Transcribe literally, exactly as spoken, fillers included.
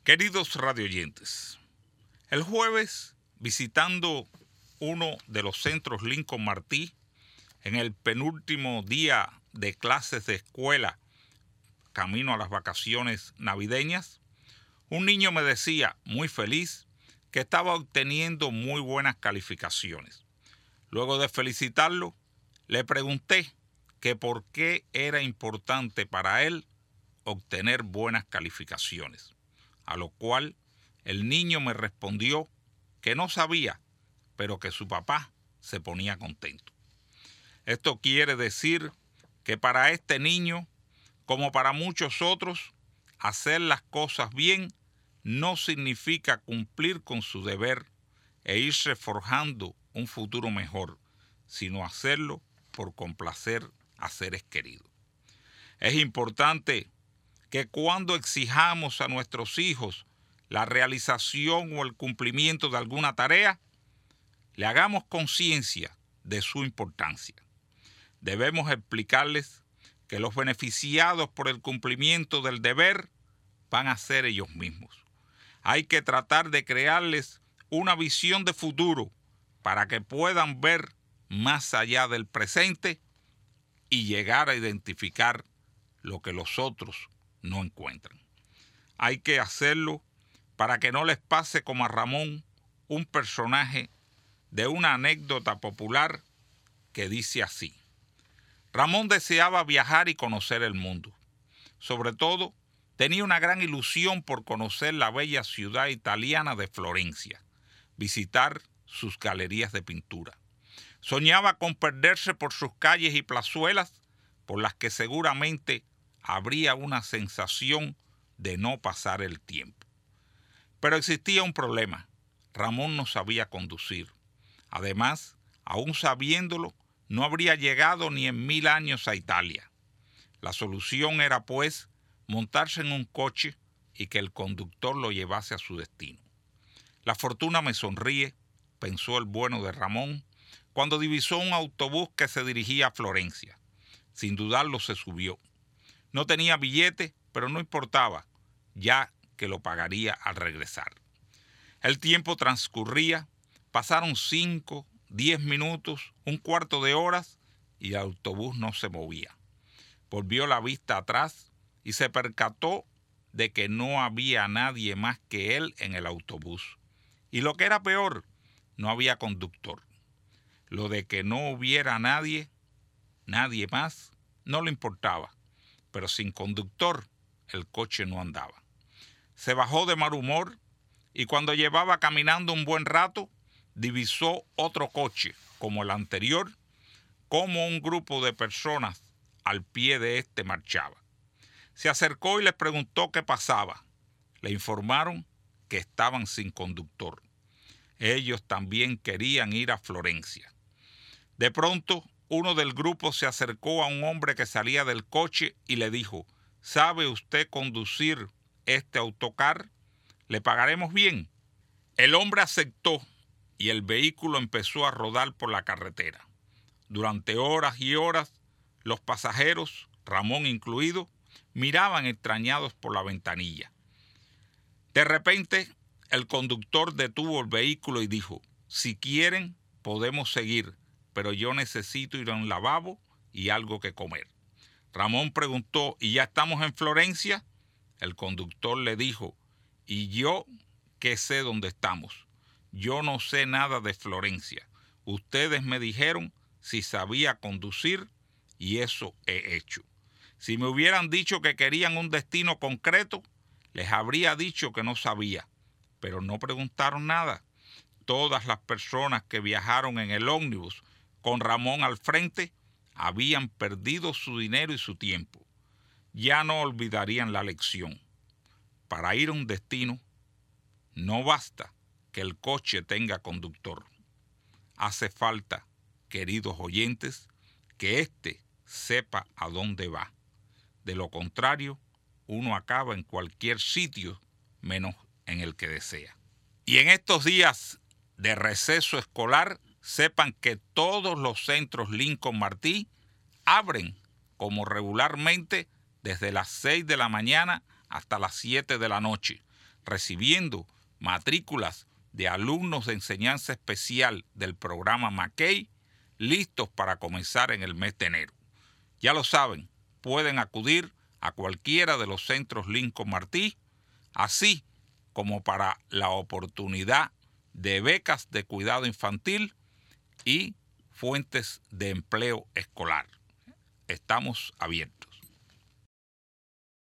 Queridos radioyentes, el jueves, visitando uno de los centros Lincoln Martí, en el penúltimo día de clases de escuela, camino a las vacaciones navideñas, un niño me decía, muy feliz, que estaba obteniendo muy buenas calificaciones. Luego de felicitarlo, le pregunté que por qué era importante para él obtener buenas calificaciones, a lo cual el niño me respondió que no sabía, pero que su papá se ponía contento. Esto quiere decir que para este niño, como para muchos otros, hacer las cosas bien no significa cumplir con su deber e irse forjando un futuro mejor, sino hacerlo por complacer a seres queridos. Es importante que cuando exijamos a nuestros hijos la realización o el cumplimiento de alguna tarea, le hagamos conciencia de su importancia. Debemos explicarles que los beneficiados por el cumplimiento del deber van a ser ellos mismos. Hay que tratar de crearles una visión de futuro para que puedan ver más allá del presente y llegar a identificar lo que los otros no encuentran. Hay que hacerlo para que no les pase como a Ramón, un personaje de una anécdota popular que dice así: Ramón deseaba viajar y conocer el mundo. Sobre todo, tenía una gran ilusión por conocer la bella ciudad italiana de Florencia, visitar sus galerías de pintura. Soñaba con perderse por sus calles y plazuelas, por las que seguramente habría una sensación de no pasar el tiempo. Pero existía un problema. Ramón no sabía conducir. Además, aún sabiéndolo, no habría llegado ni en mil años a Italia. La solución era, pues, montarse en un coche y que el conductor lo llevase a su destino. La fortuna me sonríe, pensó el bueno de Ramón, cuando divisó un autobús que se dirigía a Florencia. Sin dudarlo se subió. No tenía billete, pero no importaba, ya que lo pagaría al regresar. El tiempo transcurría, pasaron cinco, diez minutos, un cuarto de horas y el autobús no se movía. Volvió la vista atrás y se percató de que no había nadie más que él en el autobús. Y lo que era peor, no había conductor. Lo de que no hubiera nadie, nadie más, no le importaba. Pero sin conductor, el coche no andaba. Se bajó de mal humor y cuando llevaba caminando un buen rato, divisó otro coche, como el anterior, como un grupo de personas al pie de este marchaba. Se acercó y les preguntó qué pasaba. Le informaron que estaban sin conductor. Ellos también querían ir a Florencia. De pronto, uno del grupo se acercó a un hombre que salía del coche y le dijo: ¿sabe usted conducir este autocar? ¿Le pagaremos bien? El hombre aceptó y el vehículo empezó a rodar por la carretera. Durante horas y horas, los pasajeros, Ramón incluido, miraban extrañados por la ventanilla. De repente, el conductor detuvo el vehículo y dijo: si quieren, podemos seguir, pero yo necesito ir a un lavabo y algo que comer. Ramón preguntó: ¿y ya estamos en Florencia? El conductor le dijo: ¿y yo qué sé dónde estamos? Yo no sé nada de Florencia. Ustedes me dijeron si sabía conducir y eso he hecho. Si me hubieran dicho que querían un destino concreto, les habría dicho que no sabía, pero no preguntaron nada. Todas las personas que viajaron en el ómnibus con Ramón al frente habían perdido su dinero y su tiempo. Ya no olvidarían la lección. Para ir a un destino, no basta que el coche tenga conductor. Hace falta, queridos oyentes, que éste sepa a dónde va. De lo contrario, uno acaba en cualquier sitio menos en el que desea. Y en estos días de receso escolar, sepan que todos los centros Lincoln Martí abren como regularmente desde las seis de la mañana hasta las siete de la noche. recibiendo matrículas de alumnos de enseñanza especial del programa Mackey, listos para comenzar en el mes de enero. Ya lo saben, pueden acudir a cualquiera de los centros Lincoln Martí, así como para la oportunidad de becas de cuidado infantil y fuentes de empleo escolar. Estamos abiertos.